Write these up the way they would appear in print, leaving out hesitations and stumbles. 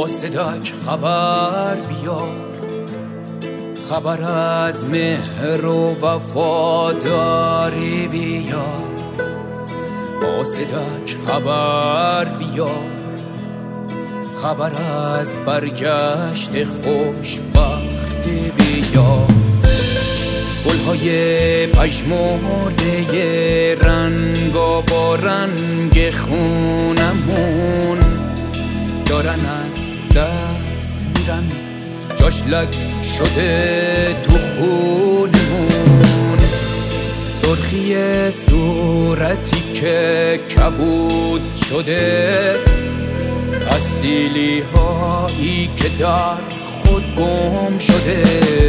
صداک خبر بیار، خبر از مهر و وفاداری بیار. با صداک خبر بیار، خبر از برگشت خوشبختی بیار. گلهای پژمرده رنگ و با رنگ خونمون دارن از دست میرن، جاش لک شده تو خونمون. سرخی صورتی که کبود شده از سیلی هایی که در خود گم شده.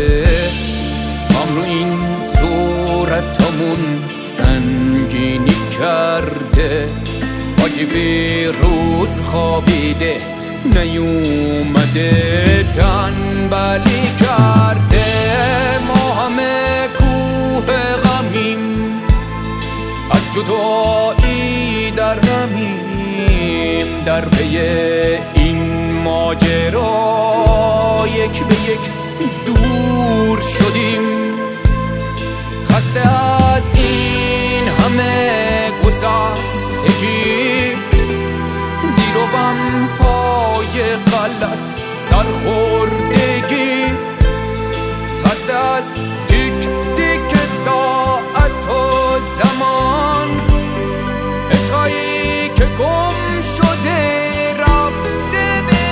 رو این صورتمون سنگینی کرده، حاجی فیروز خوابیده نیومده، تنبلی کرده. ما همه کوه غمیم، از جدایی در غمیم، در پی این ماجرا یک به یک دور شدیم. خسته از این همه گسستگی، زیر و بم‌های غلط سرخوردگی، خسته از تیک تیک ساعت و زمان، عشقایی که گم شده رفته به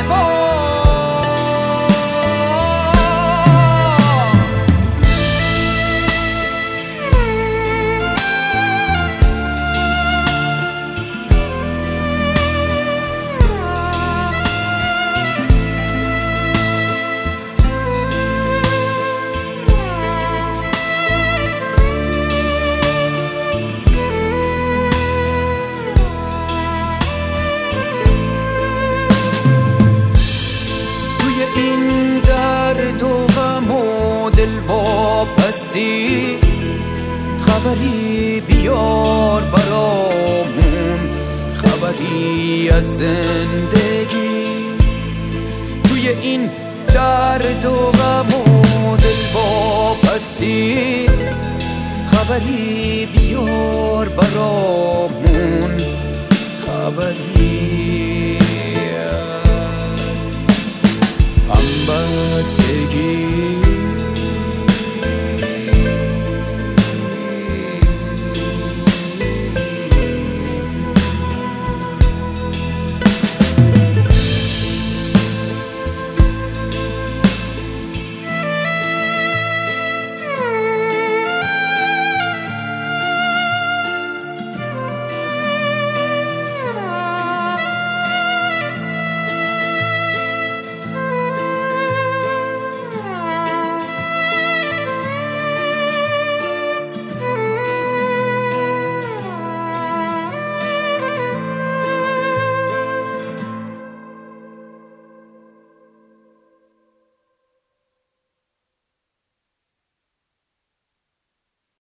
این درد و غم و دلواپسی. خبری بیار برامون، خبری از زندگی. توی این درد و غم و دلواپسی، خبری بیار برامون، خبری